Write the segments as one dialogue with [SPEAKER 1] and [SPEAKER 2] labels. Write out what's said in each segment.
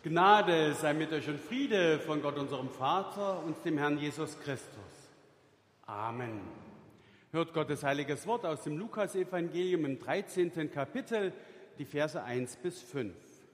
[SPEAKER 1] Gnade sei mit euch und Friede von Gott, unserem Vater und dem Herrn Jesus Christus. Amen. Hört Gottes heiliges Wort aus dem Lukas-Evangelium im 13. Kapitel, die Verse 1 bis 5.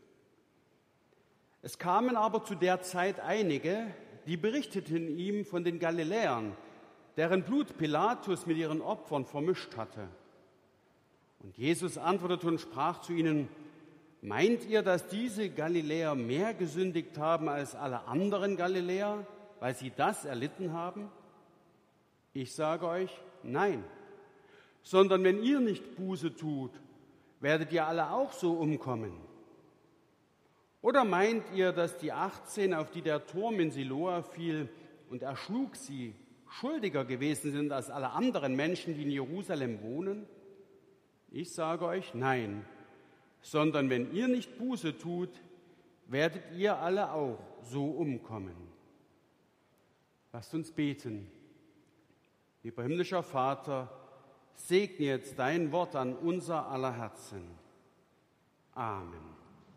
[SPEAKER 1] Es kamen aber zu der Zeit einige, die berichteten ihm von den Galiläern, deren Blut Pilatus mit ihren Opfern vermischt hatte. Und Jesus antwortete und sprach zu ihnen: Meint ihr, dass diese Galiläer mehr gesündigt haben als alle anderen Galiläer, weil sie das erlitten haben? Ich sage euch, nein. Sondern wenn ihr nicht Buße tut, werdet ihr alle auch so umkommen. Oder meint ihr, dass die 18, auf die der Turm in Siloa fiel und erschlug sie, schuldiger gewesen sind als alle anderen Menschen, die in Jerusalem wohnen? Ich sage euch, nein. Sondern wenn ihr nicht Buße tut, werdet ihr alle auch so umkommen. Lasst uns beten. Lieber himmlischer Vater, segne jetzt dein Wort an unser aller Herzen. Amen.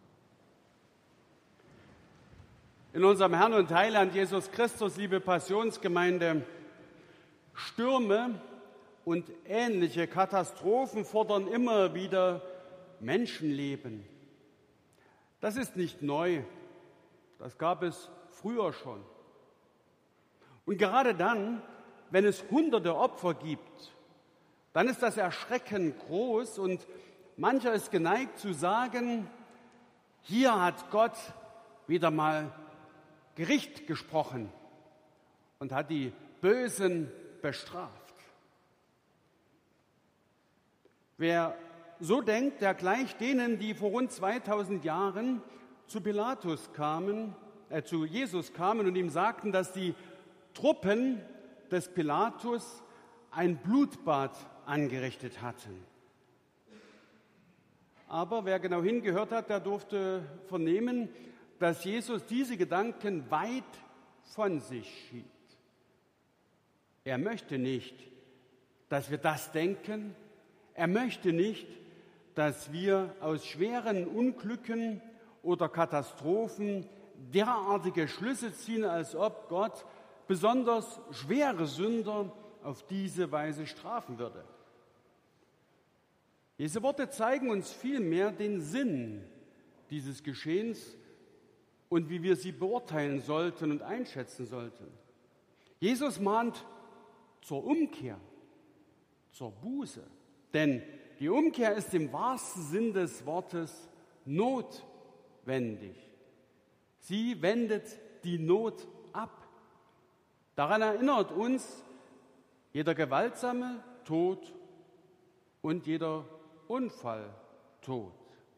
[SPEAKER 1] In unserem Herrn und Heiland Jesus Christus, liebe Passionsgemeinde, Stürme und ähnliche Katastrophen fordern immer wieder Menschenleben. Das ist nicht neu, das gab es früher schon. Und gerade dann, wenn es hunderte Opfer gibt, dann ist das Erschrecken groß und mancher ist geneigt zu sagen, hier hat Gott wieder mal Gericht gesprochen und hat die Bösen bestraft. Wer so denkt, der gleicht denen, die vor rund 2000 Jahren zu Jesus kamen und ihm sagten, dass die Truppen des Pilatus ein Blutbad angerichtet hatten. Aber wer genau hingehört hat, der durfte vernehmen, dass Jesus diese Gedanken weit von sich schiebt. Er möchte nicht, dass wir das denken. Er möchte nicht, dass wir aus schweren Unglücken oder Katastrophen derartige Schlüsse ziehen, als ob Gott besonders schwere Sünder auf diese Weise strafen würde. Diese Worte zeigen uns vielmehr den Sinn dieses Geschehens und wie wir sie beurteilen sollten und einschätzen sollten. Jesus mahnt zur Umkehr, zur Buße, denn die Umkehr ist im wahrsten Sinn des Wortes notwendig. Sie wendet die Not ab. Daran erinnert uns jeder gewaltsame Tod und jeder Unfalltod.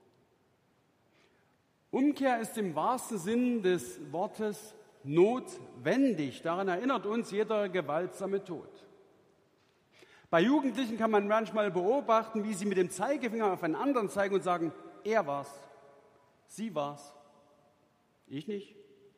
[SPEAKER 1] Umkehr ist im wahrsten Sinn des Wortes notwendig. Daran erinnert uns jeder gewaltsame Tod. Bei Jugendlichen kann man manchmal beobachten, wie sie mit dem Zeigefinger auf einen anderen zeigen und sagen, er war's, sie war's, ich nicht.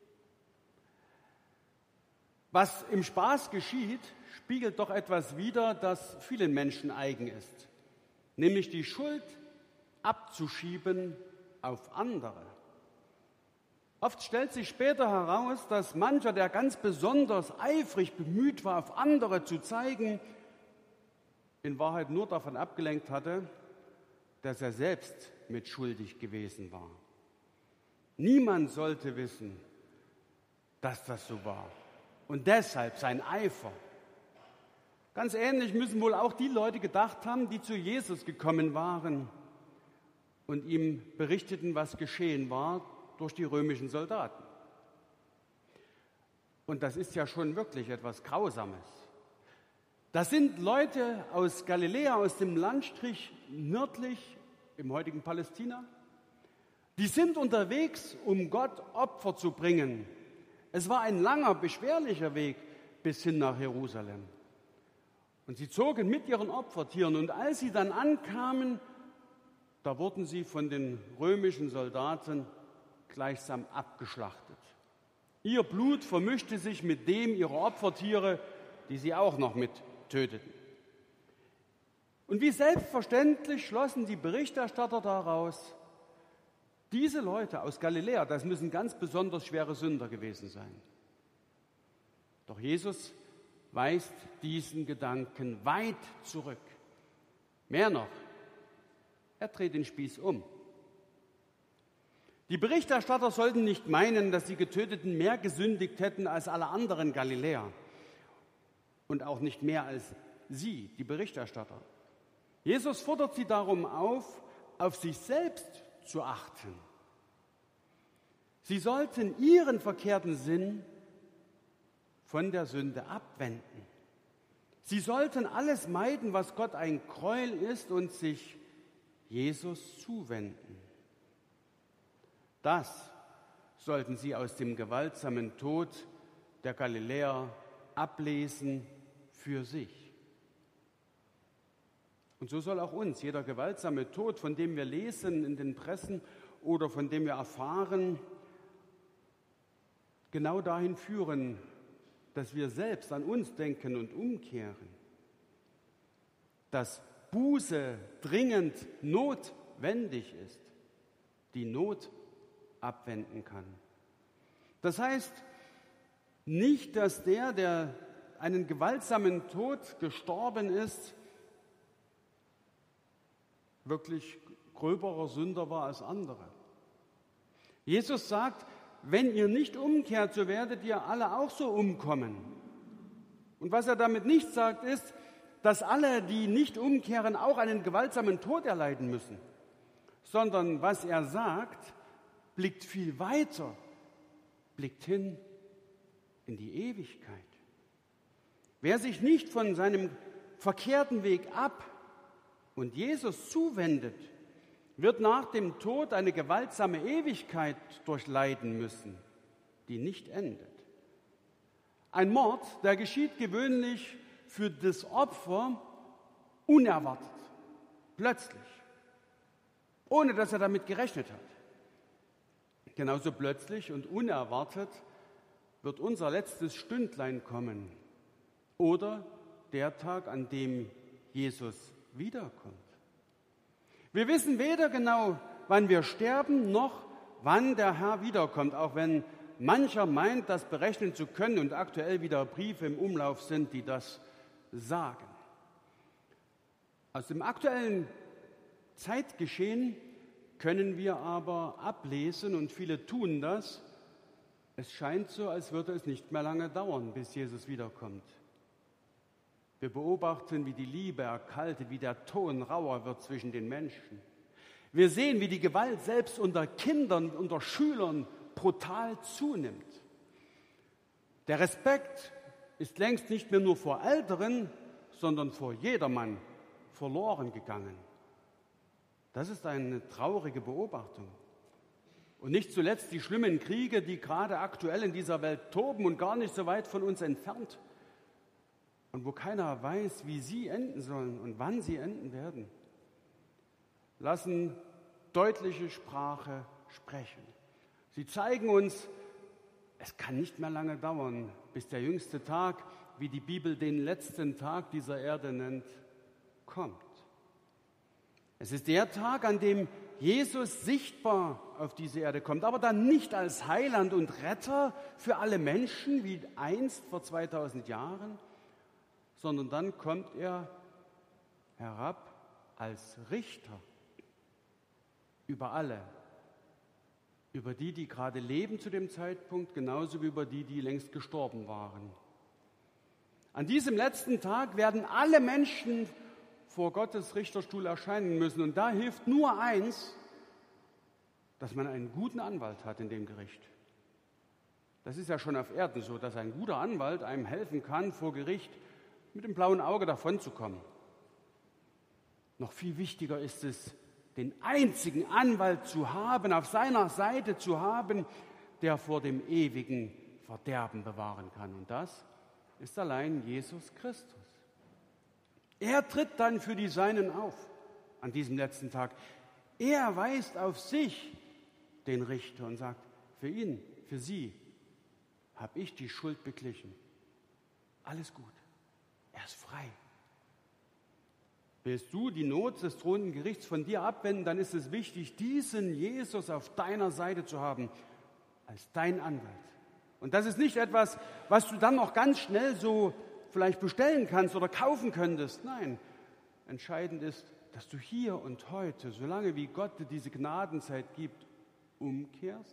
[SPEAKER 1] Was im Spaß geschieht, spiegelt doch etwas wider, das vielen Menschen eigen ist, nämlich die Schuld abzuschieben auf andere. Oft stellt sich später heraus, dass mancher, der ganz besonders eifrig bemüht war, auf andere zu zeigen, in Wahrheit nur davon abgelenkt hatte, dass er selbst mitschuldig gewesen war. Niemand sollte wissen, dass das so war. Und deshalb sein Eifer. Ganz ähnlich müssen wohl auch die Leute gedacht haben, die zu Jesus gekommen waren und ihm berichteten, was geschehen war durch die römischen Soldaten. Und das ist ja schon wirklich etwas Grausames. Das sind Leute aus Galiläa, aus dem Landstrich nördlich im heutigen Palästina. Die sind unterwegs, um Gott Opfer zu bringen. Es war ein langer, beschwerlicher Weg bis hin nach Jerusalem. Und sie zogen mit ihren Opfertieren. Und als sie dann ankamen, da wurden sie von den römischen Soldaten gleichsam abgeschlachtet. Ihr Blut vermischte sich mit dem ihrer Opfertiere, die sie auch noch mit töteten. Und wie selbstverständlich schlossen die Berichterstatter daraus, Diese Leute aus Galiläa, das müssen ganz besonders schwere Sünder gewesen sein. Doch Jesus weist diesen Gedanken weit zurück. Mehr noch, er dreht den Spieß um. Die Berichterstatter sollten nicht meinen, dass die Getöteten mehr gesündigt hätten als alle anderen Galiläer und auch nicht mehr als sie, die Berichterstatter. Jesus fordert sie darum auf sich selbst zu achten. Sie sollten ihren verkehrten Sinn von der Sünde abwenden. Sie sollten alles meiden, was Gott ein Gräuel ist, und sich Jesus zuwenden. Das sollten sie aus dem gewaltsamen Tod der Galiläer ablesen für sich. Und so soll auch uns jeder gewaltsame Tod, von dem wir lesen in den Pressen oder von dem wir erfahren, genau dahin führen, dass wir selbst an uns denken und umkehren. Dass Buße dringend notwendig ist, die Not abwenden kann. Das heißt nicht, dass der einen gewaltsamen Tod gestorben ist, wirklich gröberer Sünder war als andere. Jesus sagt, wenn ihr nicht umkehrt, so werdet ihr alle auch so umkommen. Und was er damit nicht sagt, ist, dass alle, die nicht umkehren, auch einen gewaltsamen Tod erleiden müssen. Sondern was er sagt, blickt viel weiter, blickt hin in die Ewigkeit. Wer sich nicht von seinem verkehrten Weg ab und Jesus zuwendet, wird nach dem Tod eine gewaltsame Ewigkeit durchleiden müssen, die nicht endet. Ein Mord, der geschieht gewöhnlich für das Opfer unerwartet, plötzlich, ohne dass er damit gerechnet hat. Genauso plötzlich und unerwartet wird unser letztes Stündlein kommen oder der Tag, an dem Jesus wiederkommt. Wir wissen weder genau, wann wir sterben, noch wann der Herr wiederkommt, auch wenn mancher meint, das berechnen zu können und aktuell wieder Briefe im Umlauf sind, die das sagen. Aus dem aktuellen Zeitgeschehen können wir aber ablesen, und viele tun das, es scheint so, als würde es nicht mehr lange dauern, bis Jesus wiederkommt. Wir beobachten, wie die Liebe erkaltet, wie der Ton rauer wird zwischen den Menschen. Wir sehen, wie die Gewalt selbst unter Kindern, unter Schülern brutal zunimmt. Der Respekt ist längst nicht mehr nur vor Älteren, sondern vor jedermann verloren gegangen. Das ist eine traurige Beobachtung. Und nicht zuletzt die schlimmen Kriege, die gerade aktuell in dieser Welt toben und gar nicht so weit von uns entfernt und wo keiner weiß, wie sie enden sollen und wann sie enden werden, lassen deutliche Sprache sprechen. Sie zeigen uns, es kann nicht mehr lange dauern, bis der jüngste Tag, wie die Bibel den letzten Tag dieser Erde nennt, kommt. Es ist der Tag, an dem Jesus sichtbar auf diese Erde kommt, aber dann nicht als Heiland und Retter für alle Menschen, wie einst vor 2000 Jahren, sondern dann kommt er herab als Richter über alle, über die, die gerade leben zu dem Zeitpunkt, genauso wie über die, die längst gestorben waren. An diesem letzten Tag werden alle Menschen vor Gottes Richterstuhl erscheinen müssen. Und da hilft nur eins, dass man einen guten Anwalt hat in dem Gericht. Das ist ja schon auf Erden so, dass ein guter Anwalt einem helfen kann, vor Gericht mit dem blauen Auge davonzukommen. Noch viel wichtiger ist es, den einzigen Anwalt zu haben, auf seiner Seite zu haben, der vor dem ewigen Verderben bewahren kann. Und das ist allein Jesus Christus. Er tritt dann für die Seinen auf an diesem letzten Tag. Er weist auf sich den Richter und sagt, für ihn, für sie habe ich die Schuld beglichen. Alles gut. Er ist frei. Willst du die Not des drohenden Gerichts von dir abwenden, dann ist es wichtig, diesen Jesus auf deiner Seite zu haben, als dein Anwalt. Und das ist nicht etwas, was du dann noch ganz schnell so vielleicht bestellen kannst oder kaufen könntest. Nein, entscheidend ist, dass du hier und heute, solange wie Gott dir diese Gnadenzeit gibt, umkehrst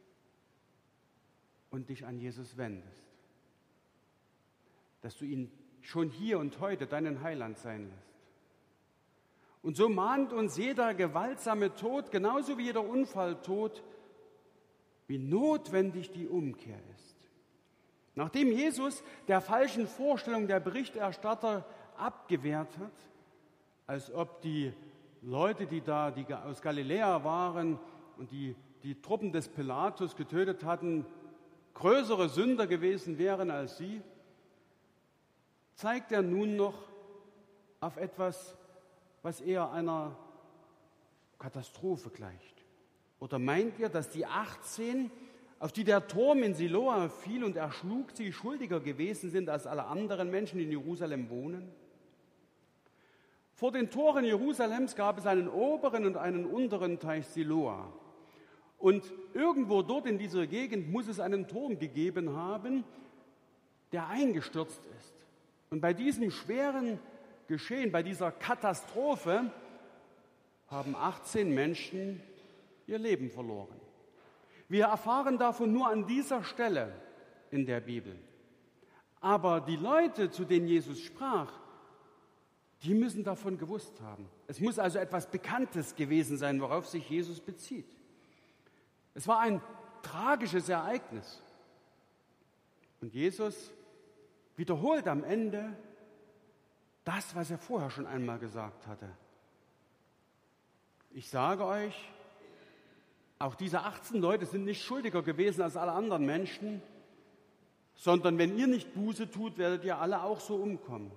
[SPEAKER 1] und dich an Jesus wendest. Dass du ihn schon hier und heute deinen Heiland sein lässt. Und so mahnt uns jeder gewaltsame Tod, genauso wie jeder Unfalltod, wie notwendig die Umkehr ist. Nachdem Jesus der falschen Vorstellung der Berichterstatter abgewehrt hat, als ob die Leute, die aus Galiläa waren und die Truppen des Pilatus getötet hatten, größere Sünder gewesen wären als sie, zeigt er nun noch auf etwas, was eher einer Katastrophe gleicht. Oder meint ihr, dass die 18, auf die der Turm in Siloa fiel und erschlug sie, schuldiger gewesen sind als alle anderen Menschen, die in Jerusalem wohnen? Vor den Toren Jerusalems gab es einen oberen und einen unteren Teich Siloa. Und irgendwo dort in dieser Gegend muss es einen Turm gegeben haben, der eingestürzt ist. Und bei diesem schweren Geschehen, bei dieser Katastrophe, haben 18 Menschen ihr Leben verloren. Wir erfahren davon nur an dieser Stelle in der Bibel. Aber die Leute, zu denen Jesus sprach, die müssen davon gewusst haben. Es muss also etwas Bekanntes gewesen sein, worauf sich Jesus bezieht. Es war ein tragisches Ereignis. Und Jesus wiederholt am Ende das, was er vorher schon einmal gesagt hatte. Ich sage euch, auch diese 18 Leute sind nicht schuldiger gewesen als alle anderen Menschen, sondern wenn ihr nicht Buße tut, werdet ihr alle auch so umkommen.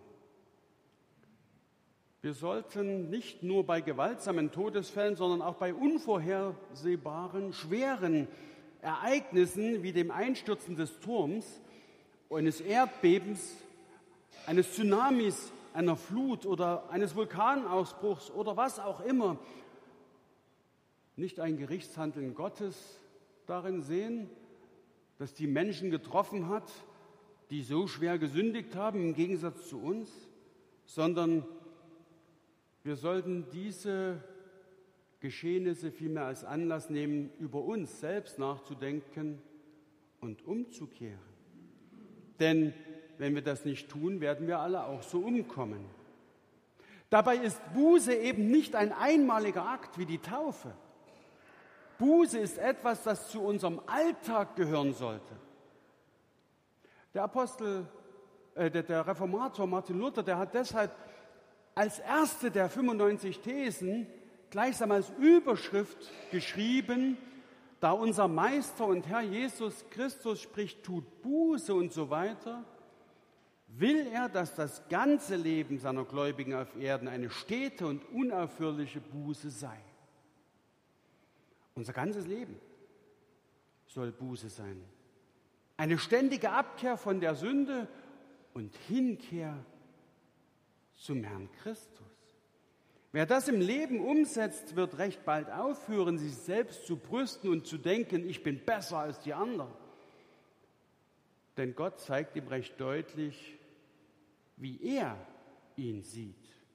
[SPEAKER 1] Wir sollten nicht nur bei gewaltsamen Todesfällen, sondern auch bei unvorhersehbaren, schweren Ereignissen wie dem Einstürzen des Turms, eines Erdbebens, eines Tsunamis, einer Flut oder eines Vulkanausbruchs oder was auch immer, nicht ein Gerichtshandeln Gottes darin sehen, dass die Menschen getroffen hat, die so schwer gesündigt haben im Gegensatz zu uns, sondern wir sollten diese Geschehnisse vielmehr als Anlass nehmen, über uns selbst nachzudenken und umzukehren. Denn wenn wir das nicht tun, werden wir alle auch so umkommen. Dabei ist Buße eben nicht ein einmaliger Akt wie die Taufe. Buße ist etwas, das zu unserem Alltag gehören sollte. Der Reformator Martin Luther, der hat deshalb als erste der 95 Thesen gleichsam als Überschrift geschrieben, da unser Meister und Herr Jesus Christus spricht, tut Buße und so weiter, will er, dass das ganze Leben seiner Gläubigen auf Erden eine stete und unaufhörliche Buße sei. Unser ganzes Leben soll Buße sein. Eine ständige Abkehr von der Sünde und Hinkehr zum Herrn Christus. Wer das im Leben umsetzt, wird recht bald aufhören, sich selbst zu brüsten und zu denken, ich bin besser als die anderen. Denn Gott zeigt ihm recht deutlich, wie er ihn sieht.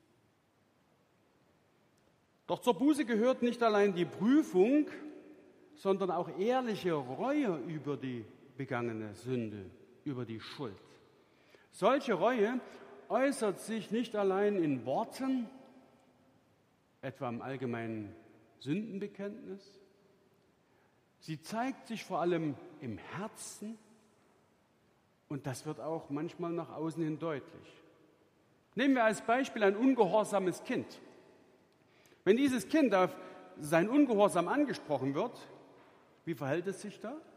[SPEAKER 1] Doch zur Buße gehört nicht allein die Prüfung, sondern auch ehrliche Reue über die begangene Sünde, über die Schuld. Solche Reue äußert sich nicht allein in Worten, etwa im allgemeinen Sündenbekenntnis. Sie zeigt sich vor allem im Herzen und das wird auch manchmal nach außen hin deutlich. Nehmen wir als Beispiel ein ungehorsames Kind. Wenn dieses Kind auf sein Ungehorsam angesprochen wird, wie verhält es sich da?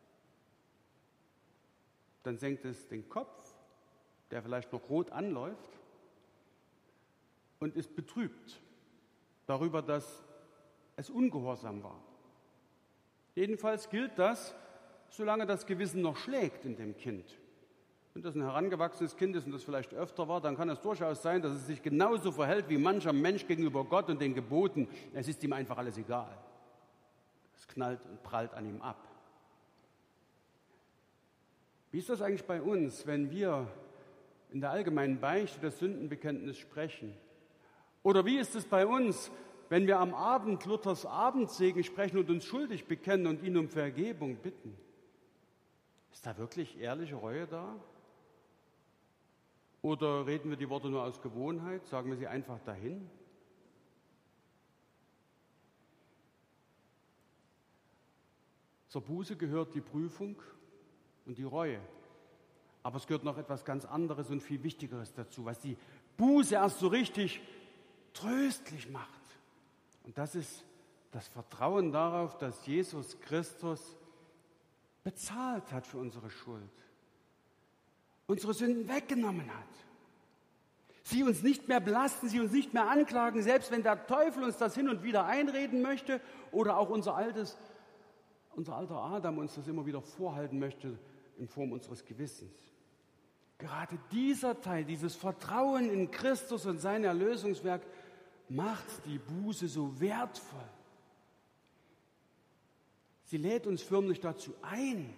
[SPEAKER 1] Dann senkt es den Kopf, der vielleicht noch rot anläuft, und ist betrübt darüber, dass es ungehorsam war. Jedenfalls gilt das, solange das Gewissen noch schlägt in dem Kind. Wenn das ein herangewachsenes Kind ist und das vielleicht öfter war, dann kann es durchaus sein, dass es sich genauso verhält wie mancher Mensch gegenüber Gott und den Geboten. Es ist ihm einfach alles egal. Es knallt und prallt an ihm ab. Wie ist das eigentlich bei uns, wenn wir in der allgemeinen Beichte das Sündenbekenntnis sprechen? Oder wie ist es bei uns, wenn wir am Abend Luthers Abendsegen sprechen und uns schuldig bekennen und ihn um Vergebung bitten? Ist da wirklich ehrliche Reue da? Oder reden wir die Worte nur aus Gewohnheit? Sagen wir sie einfach dahin? Zur Buße gehört die Prüfung und die Reue. Aber es gehört noch etwas ganz anderes und viel Wichtigeres dazu, was die Buße erst so richtig tröstlich macht. Und das ist das Vertrauen darauf, dass Jesus Christus bezahlt hat für unsere Schuld, unsere Sünden weggenommen hat. Sie uns nicht mehr belasten, sie uns nicht mehr anklagen, selbst wenn der Teufel uns das hin und wieder einreden möchte oder auch unser alter Adam uns das immer wieder vorhalten möchte in Form unseres Gewissens. Gerade dieser Teil, dieses Vertrauen in Christus und sein Erlösungswerk macht die Buße so wertvoll. Sie lädt uns förmlich dazu ein.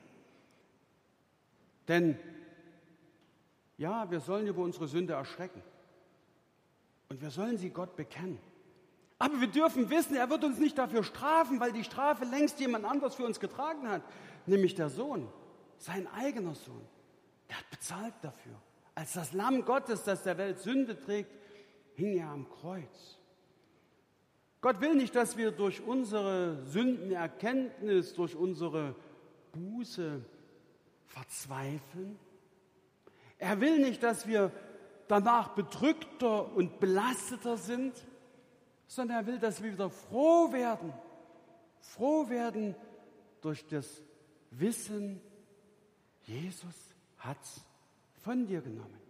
[SPEAKER 1] Denn ja, wir sollen über unsere Sünde erschrecken. Und wir sollen sie Gott bekennen. Aber wir dürfen wissen, er wird uns nicht dafür strafen, weil die Strafe längst jemand anders für uns getragen hat. Nämlich der Sohn, sein eigener Sohn. Der hat bezahlt dafür. Als das Lamm Gottes, das der Welt Sünde trägt, hing er am Kreuz. Gott will nicht, dass wir durch unsere Sündenerkenntnis, durch unsere Buße verzweifeln. Er will nicht, dass wir danach bedrückter und belasteter sind, sondern er will, dass wir wieder froh werden durch das Wissen, Jesus hat's von dir genommen.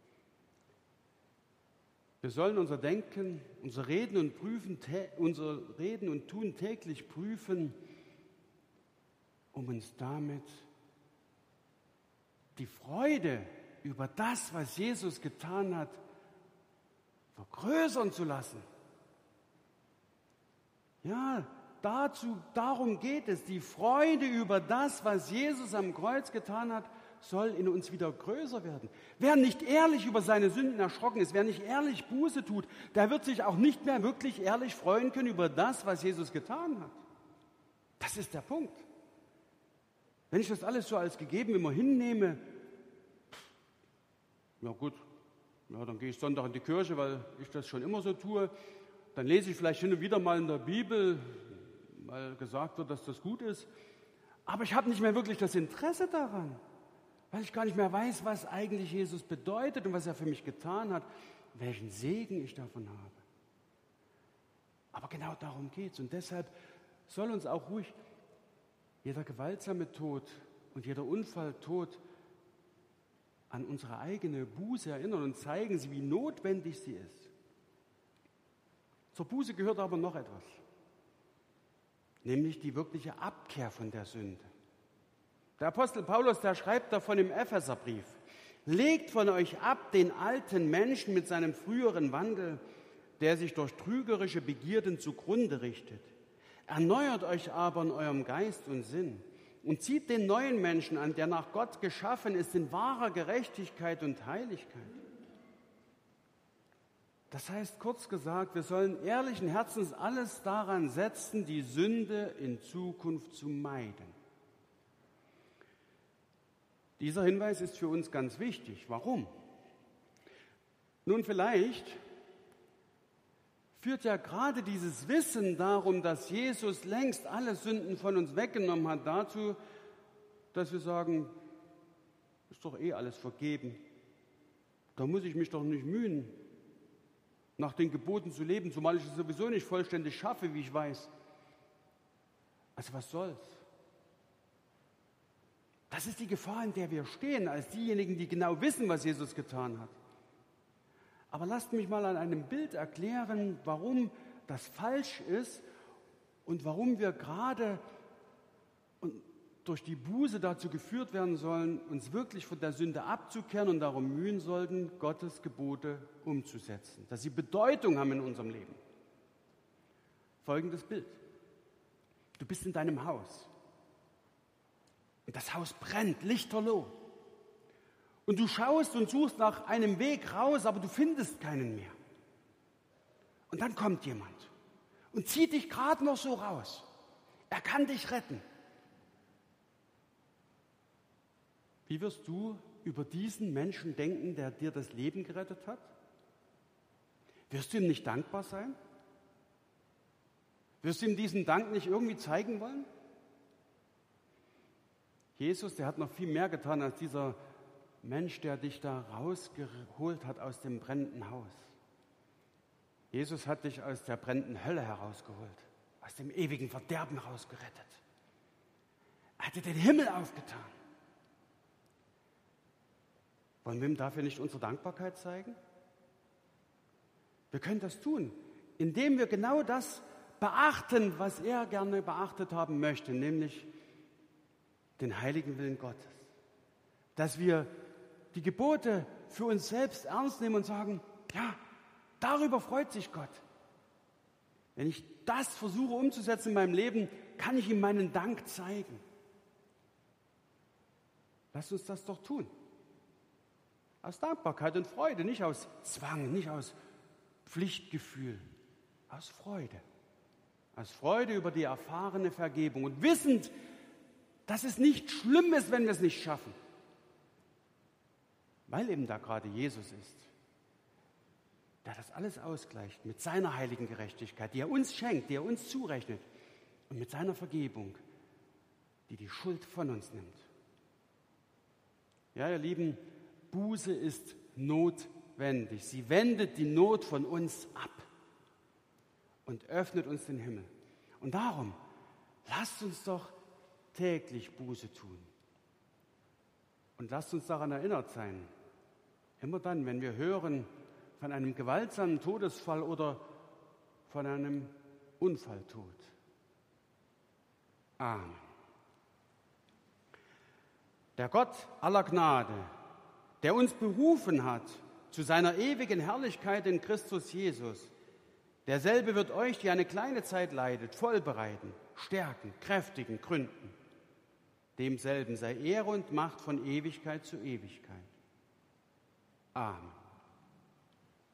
[SPEAKER 1] Wir sollen unser Denken, unser Reden und Tun täglich prüfen, um uns damit die Freude über das, was Jesus getan hat, vergrößern zu lassen. Ja, darum geht es. Die Freude über das, was Jesus am Kreuz getan hat, soll in uns wieder größer werden. Wer nicht ehrlich über seine Sünden erschrocken ist, wer nicht ehrlich Buße tut, der wird sich auch nicht mehr wirklich ehrlich freuen können über das, was Jesus getan hat. Das ist der Punkt. Wenn ich das alles so als gegeben immer hinnehme, ja gut, ja, dann gehe ich Sonntag in die Kirche, weil ich das schon immer so tue. Dann lese ich vielleicht hin und wieder mal in der Bibel, weil gesagt wird, dass das gut ist. Aber ich habe nicht mehr wirklich das Interesse daran, weil ich gar nicht mehr weiß, was eigentlich Jesus bedeutet und was er für mich getan hat, welchen Segen ich davon habe. Aber genau darum geht es. Und deshalb soll uns auch ruhig jeder gewaltsame Tod und jeder Unfalltod an unsere eigene Buße erinnern und zeigen sie, wie notwendig sie ist. Zur Buße gehört aber noch etwas, nämlich die wirkliche Abkehr von der Sünde. Der Apostel Paulus, der schreibt davon im Epheserbrief: Legt von euch ab den alten Menschen mit seinem früheren Wandel, der sich durch trügerische Begierden zugrunde richtet. Erneuert euch aber in eurem Geist und Sinn und zieht den neuen Menschen an, der nach Gott geschaffen ist, in wahrer Gerechtigkeit und Heiligkeit. Das heißt, kurz gesagt, wir sollen ehrlichen Herzens alles daran setzen, die Sünde in Zukunft zu meiden. Dieser Hinweis ist für uns ganz wichtig. Warum? Nun, vielleicht führt ja gerade dieses Wissen darum, dass Jesus längst alle Sünden von uns weggenommen hat, dazu, dass wir sagen, ist doch eh alles vergeben. Da muss ich mich doch nicht mühen, nach den Geboten zu leben, zumal ich es sowieso nicht vollständig schaffe, wie ich weiß. Also was soll's? Das ist die Gefahr, in der wir stehen, als diejenigen, die genau wissen, was Jesus getan hat. Aber lasst mich mal an einem Bild erklären, warum das falsch ist und warum wir gerade durch die Buße dazu geführt werden sollen, uns wirklich von der Sünde abzukehren und darum mühen sollten, Gottes Gebote umzusetzen, dass sie Bedeutung haben in unserem Leben. Folgendes Bild. Du bist in deinem Haus und das Haus brennt, lichterloh. Und du schaust und suchst nach einem Weg raus, aber du findest keinen mehr. Und dann kommt jemand und zieht dich gerade noch so raus. Er kann dich retten. Wie wirst du über diesen Menschen denken, der dir das Leben gerettet hat? Wirst du ihm nicht dankbar sein? Wirst du ihm diesen Dank nicht irgendwie zeigen wollen? Jesus, der hat noch viel mehr getan als dieser Mensch, der dich da rausgeholt hat aus dem brennenden Haus. Jesus hat dich aus der brennenden Hölle herausgeholt, aus dem ewigen Verderben herausgerettet. Er hat dir den Himmel aufgetan. Wollen wir ihm dafür nicht unsere Dankbarkeit zeigen? Wir können das tun, indem wir genau das beachten, was er gerne beachtet haben möchte, nämlich den heiligen Willen Gottes. Dass wir die Gebote für uns selbst ernst nehmen und sagen, ja, darüber freut sich Gott. Wenn ich das versuche umzusetzen in meinem Leben, kann ich ihm meinen Dank zeigen. Lasst uns das doch tun. Aus Dankbarkeit und Freude, nicht aus Zwang, nicht aus Pflichtgefühl, aus Freude. Aus Freude über die erfahrene Vergebung und wissend, dass es nicht schlimm ist, wenn wir es nicht schaffen. Weil eben da gerade Jesus ist, der das alles ausgleicht mit seiner heiligen Gerechtigkeit, die er uns schenkt, die er uns zurechnet und mit seiner Vergebung, die die Schuld von uns nimmt. Ja, ihr Lieben, Buße ist notwendig. Sie wendet die Not von uns ab und öffnet uns den Himmel. Und darum, lasst uns doch täglich Buße tun. Und lasst uns daran erinnert sein, immer dann, wenn wir hören von einem gewaltsamen Todesfall oder von einem Unfalltod. Amen. Der Gott aller Gnade, der uns berufen hat zu seiner ewigen Herrlichkeit in Christus Jesus, derselbe wird euch, die eine kleine Zeit leidet, vollbereiten, stärken, kräftigen, gründen. Demselben sei Ehre und Macht von Ewigkeit zu Ewigkeit. Amen.